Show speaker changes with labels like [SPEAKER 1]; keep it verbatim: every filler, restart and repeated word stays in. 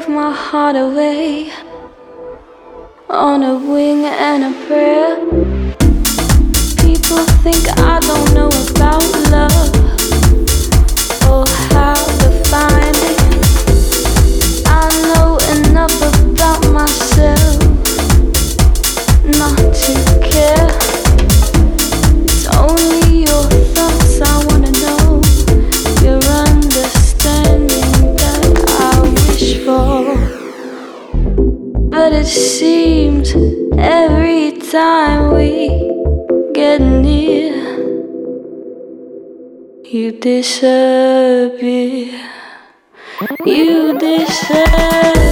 [SPEAKER 1] take my heart away on a wing and a prayer. People think I don't know about love or how to find it. I know enough about myself not to care. It's only your thoughts I wanna know, your understanding that I wish for. But it seems every time we get near, you disappear. You disappear.